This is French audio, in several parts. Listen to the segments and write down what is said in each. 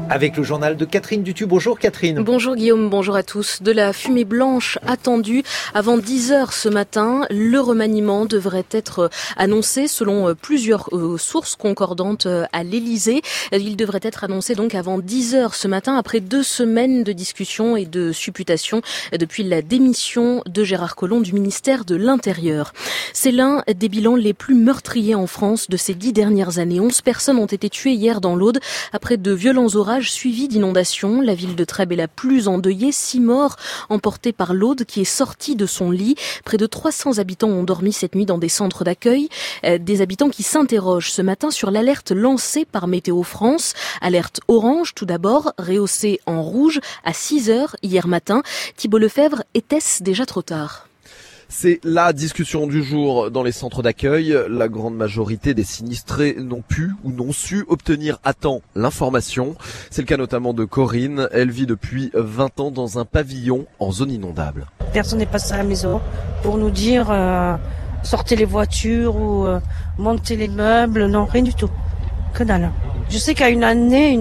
Avec le journal de Catherine Dutu. Bonjour Catherine. Bonjour Guillaume, bonjour à tous. De la fumée blanche attendue avant 10h ce matin. Le remaniement devrait être annoncé selon plusieurs sources concordantes à l'Elysée. Il devrait être annoncé donc avant 10h ce matin, après 2 semaines de discussions et de supputations depuis la démission de Gérard Collomb du ministère de l'Intérieur. C'est l'un des bilans les plus meurtriers en France de ces 10 dernières années. 11 personnes ont été tuées hier dans l'Aude après de violents orages suivi d'inondations. La ville de Trèbes est la plus endeuillée. 6 morts emportés par l'Aude qui est sortie de son lit. Près de 300 habitants ont dormi cette nuit dans des centres d'accueil. Des habitants qui s'interrogent ce matin sur l'alerte lancée par Météo France. Alerte orange tout d'abord, rehaussée en rouge à 6h hier matin. Thibault Lefebvre, était-ce déjà trop tard ? C'est la discussion du jour dans les centres d'accueil. La grande majorité des sinistrés n'ont pu ou n'ont su obtenir à temps l'information. C'est le cas notamment de Corinne. Elle vit depuis 20 ans dans un pavillon en zone inondable. Personne n'est passé à la maison pour nous dire sortez les voitures ou montez les meubles. Non, rien du tout. Que dalle. Je sais qu'à une année,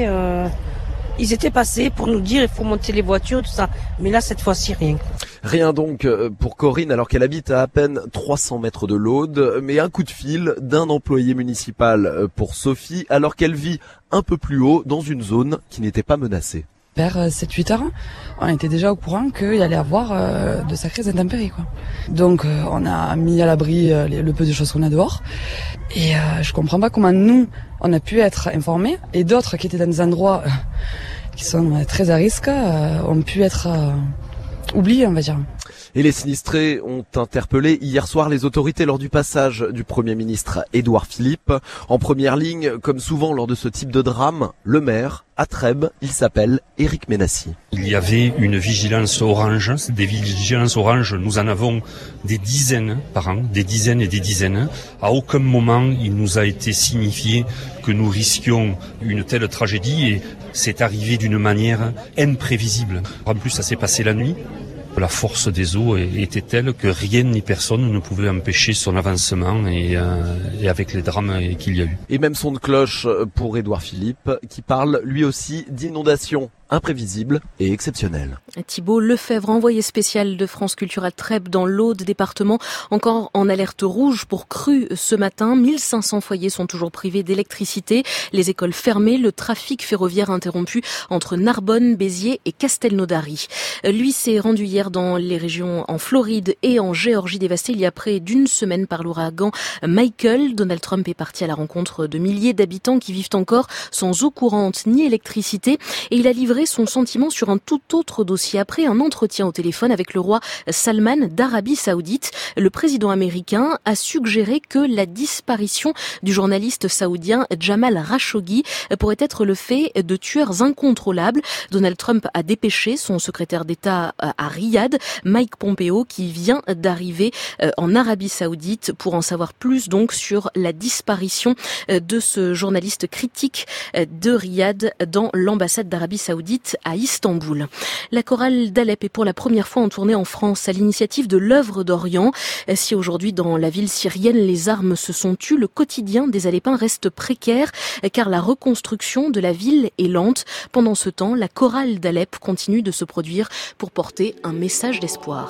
ils étaient passés pour nous dire il faut monter les voitures, tout ça. Mais là, cette fois-ci, rien. Rien donc pour Corinne alors qu'elle habite à peine 300 mètres de l'Aude, mais un coup de fil d'un employé municipal pour Sophie alors qu'elle vit un peu plus haut dans une zone qui n'était pas menacée. Vers 7-8 heures, on était déjà au courant qu'il y allait avoir de sacrées intempéries, quoi. Donc on a mis à l'abri le peu de choses qu'on a dehors. Et je comprends pas comment nous, on a pu être informés et d'autres qui étaient dans des endroits qui sont très à risque ont pu être oubliés, on va dire. Et les sinistrés ont interpellé hier soir les autorités lors du passage du Premier ministre Édouard Philippe. En première ligne, comme souvent lors de ce type de drame, le maire à Trèbes, il s'appelle Éric Ménassi. Il y avait une vigilance orange. Des vigilances oranges, nous en avons des dizaines par an, des dizaines et des dizaines. À aucun moment, il nous a été signifié que nous risquions une telle tragédie et c'est arrivé d'une manière imprévisible. En plus, ça s'est passé la nuit. La force des eaux était telle que rien ni personne ne pouvait empêcher son avancement et avec les drames qu'il y a eu. Et même son de cloche pour Édouard Philippe qui parle lui aussi d'inondations imprévisibles et exceptionnelles. Thibault Lefebvre, envoyé spécial de France Culture à Trèbes dans l'Aude, département encore en alerte rouge pour crue ce matin. 1500 foyers sont toujours privés d'électricité, les écoles fermées, le trafic ferroviaire interrompu entre Narbonne, Béziers et Castelnaudary. Lui s'est rendu hier dans les régions en Floride et en Géorgie dévastées il y a près d'une semaine par l'ouragan Michael. Donald Trump est parti à la rencontre de milliers d'habitants qui vivent encore sans eau courante ni électricité et il a livré son sentiment sur un tout autre dossier. Après un entretien au téléphone avec le roi Salman d'Arabie Saoudite, le président américain a suggéré que la disparition du journaliste saoudien Jamal Khashoggi pourrait être le fait de tueurs incontrôlables. Donald Trump a dépêché son secrétaire d'État à Riyad, Mike Pompeo, qui vient d'arriver en Arabie Saoudite pour en savoir plus donc sur la disparition de ce journaliste critique de Riyad dans l'ambassade d'Arabie Saoudite à Istanbul. La chorale d'Alep est pour la première fois en tournée en France à l'initiative de l'œuvre d'Orient. Si aujourd'hui dans la ville syrienne les armes se sont tues, le quotidien des Alépins reste précaire car la reconstruction de la ville est lente. Pendant ce temps, la chorale d'Alep continue de se produire pour porter un message d'espoir.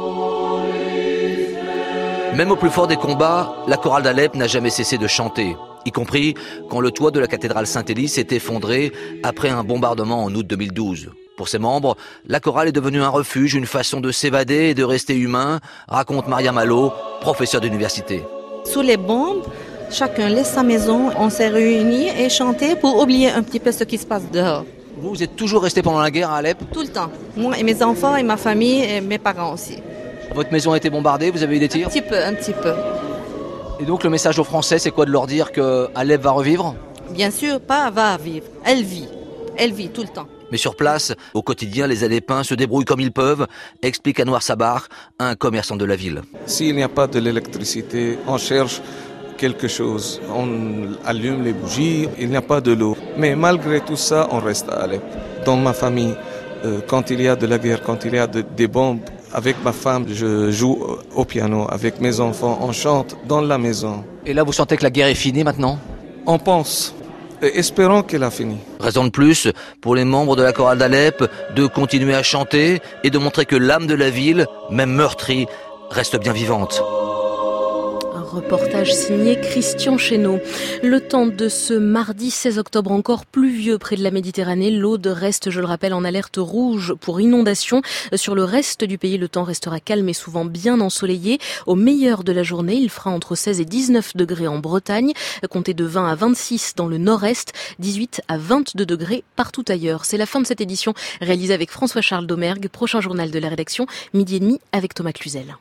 Même au plus fort des combats, la chorale d'Alep n'a jamais cessé de chanter, y compris quand le toit de la cathédrale Saint-Élie s'est effondré après un bombardement en août 2012. Pour ses membres, la chorale est devenue un refuge, une façon de s'évader et de rester humain, raconte Maria Malo, professeure d'université. Sous les bombes, chacun laisse sa maison, on s'est réunis et chanté pour oublier un petit peu ce qui se passe dehors. Vous êtes toujours resté pendant la guerre à Alep ? Tout le temps. Moi et mes enfants et ma famille et mes parents aussi. Votre maison a été bombardée, vous avez eu des tirs ? Un petit peu. Et donc le message aux Français, c'est quoi de leur dire que Alep va revivre ? Bien sûr, pas va vivre. Elle vit tout le temps. Mais sur place, au quotidien, les Alépins se débrouillent comme ils peuvent, explique Anouar Sabar, un commerçant de la ville. S'il n'y a pas de l'électricité, on cherche quelque chose. On allume les bougies, il n'y a pas de l'eau. Mais malgré tout ça, on reste à Alep. Dans ma famille, quand il y a de la guerre, quand il y a des bombes, avec ma femme, je joue au piano. Avec mes enfants, on chante dans la maison. Et là, vous sentez que la guerre est finie maintenant ? On pense. Et espérons qu'elle a fini. Raison de plus pour les membres de la chorale d'Alep de continuer à chanter et de montrer que l'âme de la ville, même meurtrie, reste bien vivante. Reportage signé Christian Chesneau. Le temps de ce mardi 16 octobre encore pluvieux près de la Méditerranée. L'Aude reste, je le rappelle, en alerte rouge pour inondation. Sur le reste du pays, le temps restera calme et souvent bien ensoleillé. Au meilleur de la journée, il fera entre 16 et 19 degrés en Bretagne. Comptez de 20 à 26 dans le nord-est, 18 à 22 degrés partout ailleurs. C'est la fin de cette édition réalisée avec François-Charles Domergue. Prochain journal de la rédaction, 12h30 avec Thomas Cluzel.